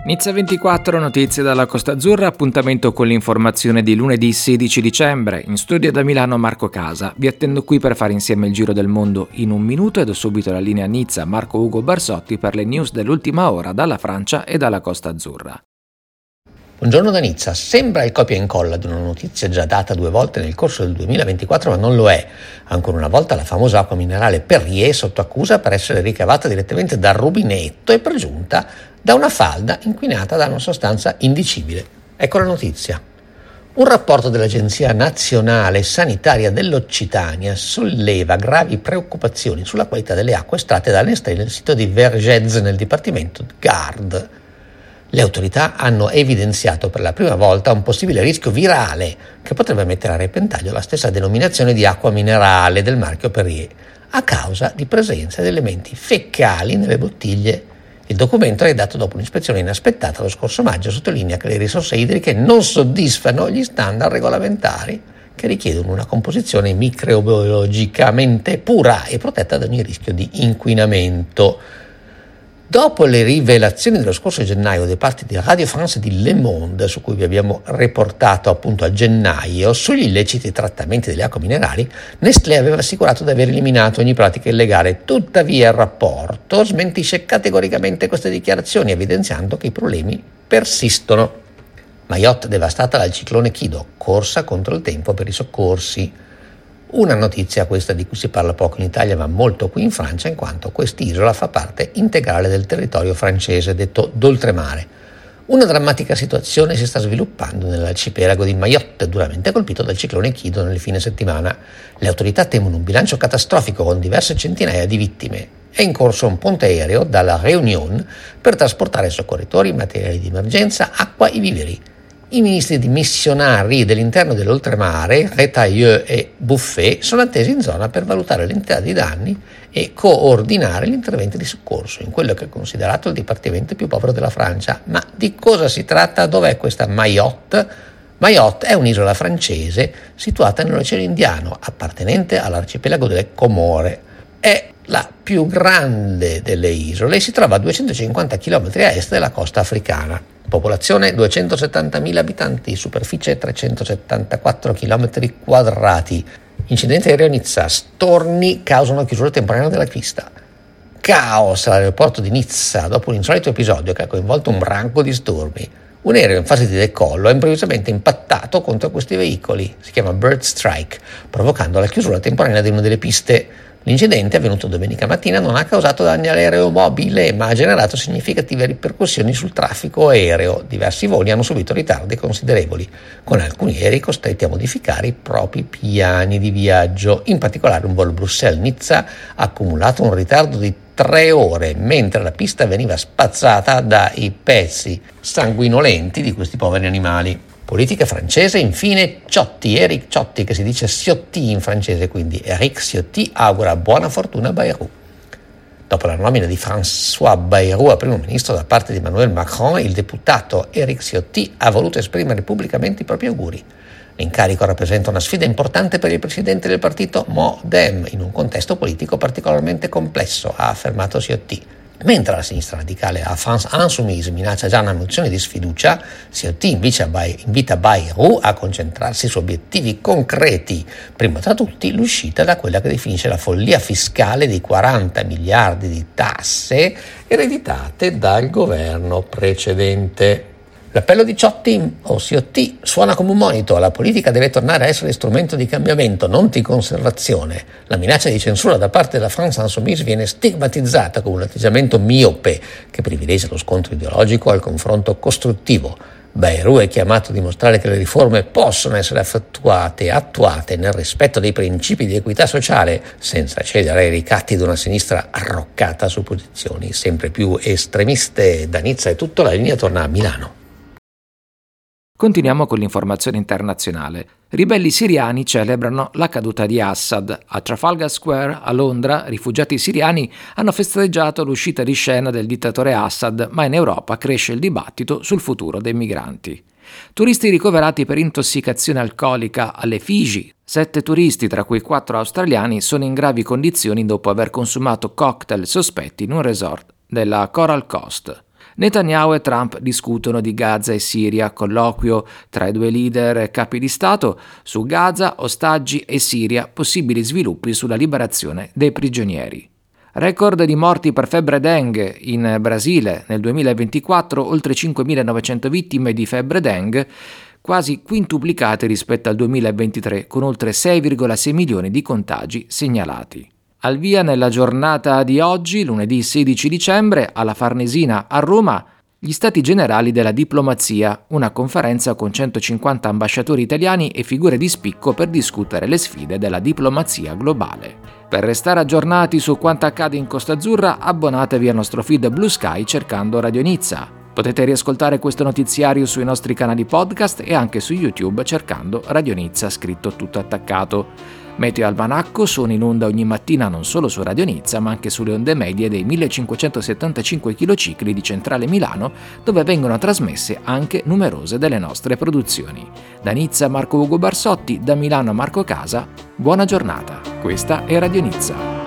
Nizza 24, notizie dalla Costa Azzurra, appuntamento con l'informazione di lunedì 16 dicembre. In studio da Milano Marco Casa. Vi attendo qui per fare insieme il giro del mondo in un minuto e do subito la linea Nizza Marco Ugo Barsotti per le news dell'ultima ora dalla Francia e dalla Costa Azzurra. Buongiorno da Nizza. Sembra il copia e incolla di una notizia già data 2 volte nel corso del 2024, ma non lo è. Ancora una volta la famosa acqua minerale Perrier sotto accusa per essere ricavata direttamente dal rubinetto e per giunta da una falda inquinata da una sostanza indicibile. Ecco la notizia. Un rapporto dell'Agenzia Nazionale Sanitaria dell'Occitania solleva gravi preoccupazioni sulla qualità delle acque estratte da Nestlé nel sito di Vergès nel dipartimento di Gard. Le autorità hanno evidenziato per la prima volta un possibile rischio virale che potrebbe mettere a repentaglio la stessa denominazione di acqua minerale del marchio Perrier a causa di presenza di elementi fecali nelle bottiglie. Il documento è redatto dopo un'ispezione inaspettata lo scorso maggio, sottolinea che le risorse idriche non soddisfano gli standard regolamentari che richiedono una composizione microbiologicamente pura e protetta da ogni rischio di inquinamento. Dopo le rivelazioni dello scorso gennaio da parte di Radio France e di Le Monde, su cui vi abbiamo riportato appunto a gennaio, sugli illeciti trattamenti delle acque minerali, Nestlé aveva assicurato di aver eliminato ogni pratica illegale. Tuttavia il rapporto smentisce categoricamente queste dichiarazioni, evidenziando che i problemi persistono. Mayotte devastata dal ciclone Chido, corsa contro il tempo per i soccorsi. Una notizia questa di cui si parla poco in Italia ma molto qui in Francia, in quanto quest'isola fa parte integrale del territorio francese detto d'oltremare. Una drammatica situazione si sta sviluppando nell'arcipelago di Mayotte, duramente colpito dal ciclone Chido nel fine settimana. Le autorità temono un bilancio catastrofico con diverse centinaia di vittime. È in corso un ponte aereo dalla Réunion per trasportare soccorritori, materiali di emergenza, acqua e viveri. I ministri dimissionari dell'interno dell'oltremare, Retailleau e Buffet, sono attesi in zona per valutare l'entità dei danni e coordinare gli interventi di soccorso in quello che è considerato il dipartimento più povero della Francia. Ma di cosa si tratta? Dov'è questa Mayotte? Mayotte è un'isola francese situata nell'Oceano Indiano, appartenente all'arcipelago delle Comore. È la più grande delle isole e si trova a 250 km a est della costa africana. Popolazione 270.000 abitanti, superficie 374 km quadrati. Incidente aereo a Nizza, storni causano chiusura temporanea della pista. Caos all'aeroporto di Nizza dopo un insolito episodio che ha coinvolto un branco di stormi. Un aereo in fase di decollo ha improvvisamente impattato contro questi veicoli, si chiama Bird Strike, provocando la chiusura temporanea di una delle piste. L'incidente, avvenuto domenica mattina, non ha causato danni all'aeromobile, ma ha generato significative ripercussioni sul traffico aereo. Diversi voli hanno subito ritardi considerevoli, con alcuni aerei costretti a modificare i propri piani di viaggio. In particolare un volo Bruxelles-Nizza ha accumulato un ritardo di 3 ore, mentre la pista veniva spazzata dai pezzi sanguinolenti di questi poveri animali. Politica francese, infine Ciotti, Éric Ciotti, che si dice Ciotti in francese, quindi Éric Ciotti augura buona fortuna a Bayrou. Dopo la nomina di François Bayrou a primo ministro da parte di Emmanuel Macron, il deputato Éric Ciotti ha voluto esprimere pubblicamente i propri auguri. L'incarico rappresenta una sfida importante per il presidente del partito Modem, in un contesto politico particolarmente complesso, ha affermato Ciotti. Mentre la sinistra radicale a France Insoumise minaccia già una mozione di sfiducia, Ciotti invita Bayrou a concentrarsi su obiettivi concreti, primo tra tutti l'uscita da quella che definisce la follia fiscale di 40 miliardi di tasse ereditate dal governo precedente. L'appello di Ciotti o Ciotti suona come un monito: la politica deve tornare a essere strumento di cambiamento, non di conservazione. La minaccia di censura da parte della France Insoumise viene stigmatizzata come un atteggiamento miope che privilegia lo scontro ideologico al confronto costruttivo. Bayrou è chiamato a dimostrare che le riforme possono essere effettuate e attuate nel rispetto dei principi di equità sociale, senza cedere ai ricatti di una sinistra arroccata su posizioni sempre più estremiste. Da Nizza è tutto, la linea torna a Milano. Continuiamo con l'informazione internazionale. Ribelli siriani celebrano la caduta di Assad. A Trafalgar Square, a Londra, rifugiati siriani hanno festeggiato l'uscita di scena del dittatore Assad, ma in Europa cresce il dibattito sul futuro dei migranti. Turisti ricoverati per intossicazione alcolica alle Figi. 7 turisti, tra cui 4 australiani, sono in gravi condizioni dopo aver consumato cocktail sospetti in un resort della Coral Coast. Netanyahu e Trump discutono di Gaza e Siria, colloquio tra i due leader e capi di Stato su Gaza, ostaggi e Siria, possibili sviluppi sulla liberazione dei prigionieri. Record di morti per febbre dengue in Brasile nel 2024, oltre 5.900 vittime di febbre dengue, quasi quintuplicate rispetto al 2023, con oltre 6,6 milioni di contagi segnalati. Al via nella giornata di oggi, lunedì 16 dicembre, alla Farnesina a Roma, gli Stati Generali della Diplomazia, una conferenza con 150 ambasciatori italiani e figure di spicco per discutere le sfide della diplomazia globale. Per restare aggiornati su quanto accade in Costa Azzurra, abbonatevi al nostro feed Blue Sky cercando Radio Nizza. Potete riascoltare questo notiziario sui nostri canali podcast e anche su YouTube cercando Radio Nizza scritto tutto attaccato. Meteo e Almanacco sono in onda ogni mattina non solo su Radio Nizza ma anche sulle onde medie dei 1575 km di Centrale Milano, dove vengono trasmesse anche numerose delle nostre produzioni. Da Nizza Marco Ugo Barsotti, da Milano Marco Casa, buona giornata. Questa è Radio Nizza.